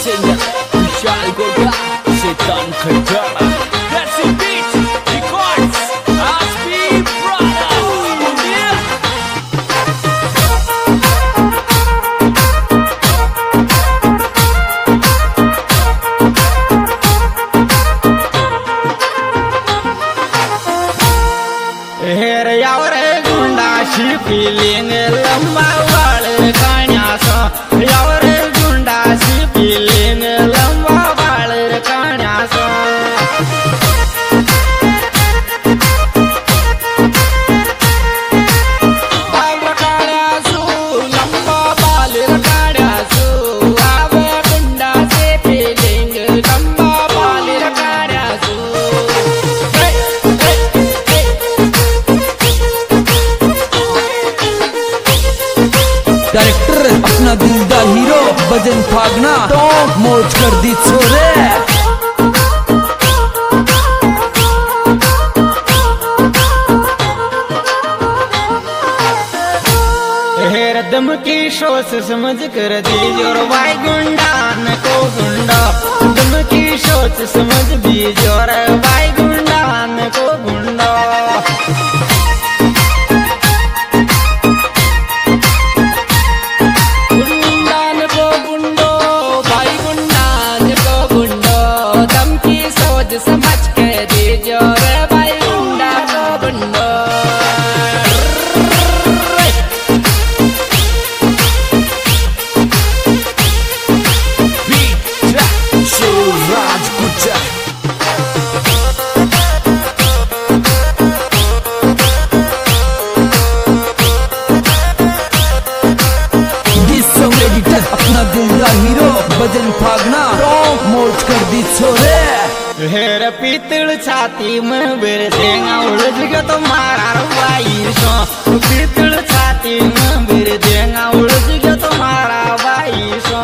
singer Vishal Goga, Setan Khatara. That's it, beat records, Aspi Brothers. Yeah. हेर यावरे गुंडाशी फिलिंग लंबा वाळ काण्याचा यावरे गुंडाशी फिलिंग लंबा वाळ काण्याचा आव काण्यासू लंबा बाल काण्यासू आव गुंडाचे फिलिंग लंबा बाल काण्यासू डायरेक्टर अपना दिलदार हीरो भजन फागना तो मौज कर दी छोरे। हेर दम की सोच समझ कर दीजिए और भाई गुंडान को गुंडा दम की सोच समझ दीजिए और भाई गुंडान को गुंडा गुंडान को गुंडो भाई गुंडान को गुंडो दम की सोच समझ के दीजिए और भाई गुंडा को गुंडो शिवराज गुज्जर अपना दिलदार हीरो भजन फागना तो मौज कर दी छोरे। हेर पीतळ छाती में बेर देंगा उलझ गयो तो मारा भाई सो पीतळ छाती में बेर देंगा उलझ गयो तो मारा भाई सो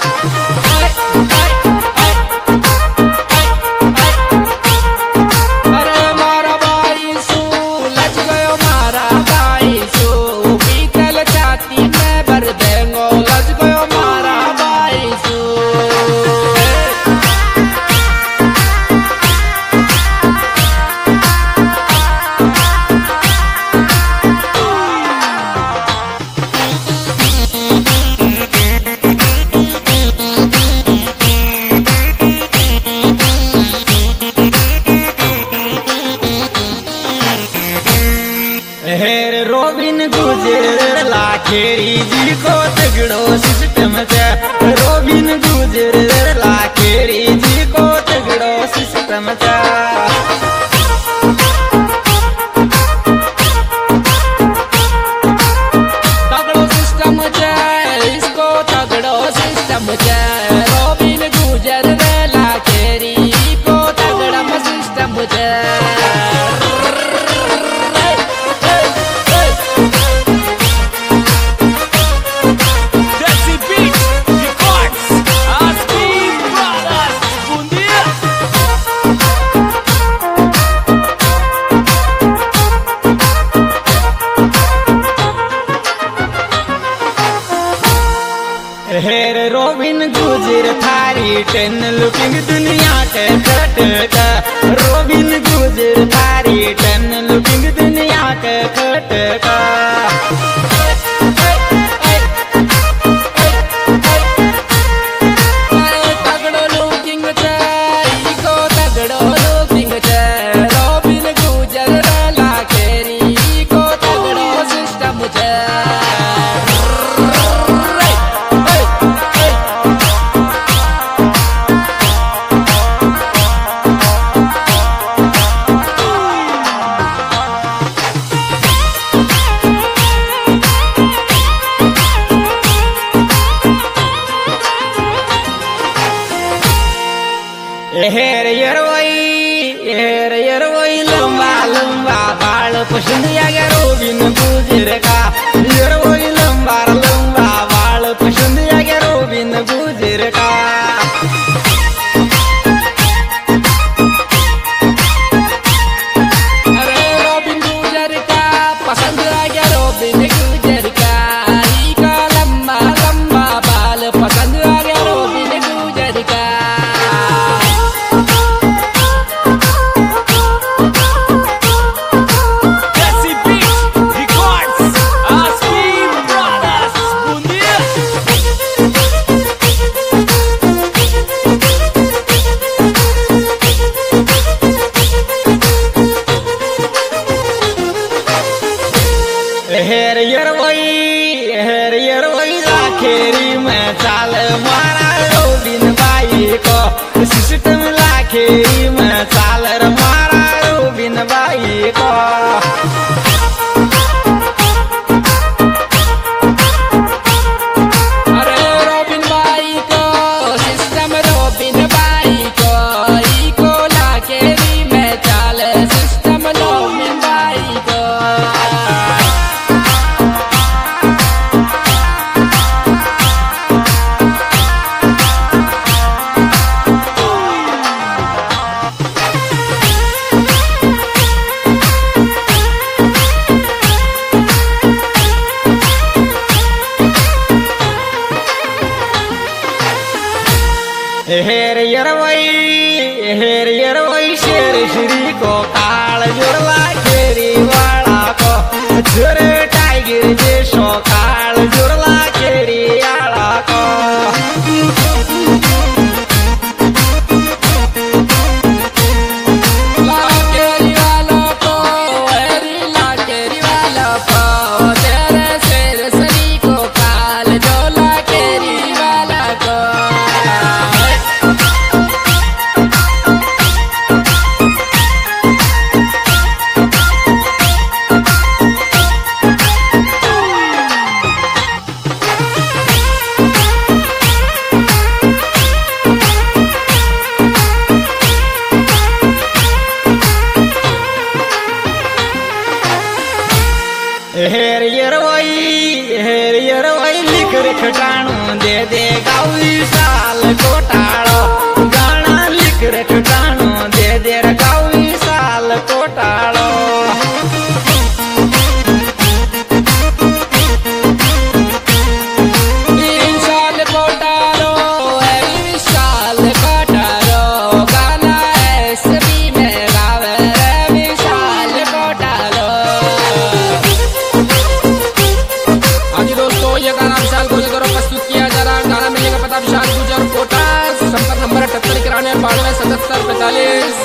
अरे मारा भाई सो लज गयो मारा भाई सो पीतळ छाती में भर देंगो लज गयो मारा भाई सो हेर रोबिन गुजर लाखेरी जी को तगड़ो सिस्टम से रोबिन गुजर लाखेरी जी को तगड़ो सिस्टम से तगड़ो सिस्टम से इसको तगड़ो सिस्टम से रोबिन गुजर लाखेरी को तगड़ा सिस्टम से हेर रोबिन गुजर थारी टेन लुकिंग दुनिया के खटका रोबिन गुजर थारी टेन लुकिंग दुनिया के खटका तगड़ो लुकिंग को तगड़ो लुकिंग रोबिन गुजर लाखेरी को तगड़ो सिस्टम हेर यरवई लंबा लंबा बाल पसंद आ गया रोबिन गुजर का यरवई लंबा लंबा बाल पसंद आ गया रोबिन गुजर का अरे रोबिन गुजर का पसंद आ गया रोबिन गुजर का लंबा लंबा बाल पसंद आ गया रोबिन गुजर सिस्टम लाखेरी में चाल रे मारा रोबिन भाई को अरे रोबिन भाई को सिस्टम रोबिन भाई को इको लाकेरी में चाल सिस्टम रोबिन भाई को हेर यरवई शेर श्री को काल जुड़ला खेरी वाला को जुरे टाइगर जैसो काल जुड़ला खेरी वाला को लाकेरी वाला को हेरी लाकेरी वाला को तेरे शेर श्री को काल जो लाकेरी वाला को हेर यरवई लिख रखटाणू दे दे गावी साल कोटाड़ो गाना लिख रखटाणू दे दे गावी साल कोटाड़ो विशाल कोटारो विशाल कोटारो गाना एसबी में गावे रे विशाल कोटारो। हाँ जी दोस्तों, ये गाना विशाल गुर्जर द्वारा प्रस्तुत किया जा रहा है। गाना मिलने का पता विशाल गुर्जर कोटा, संपर्क नंबर 78 91 92 77 45।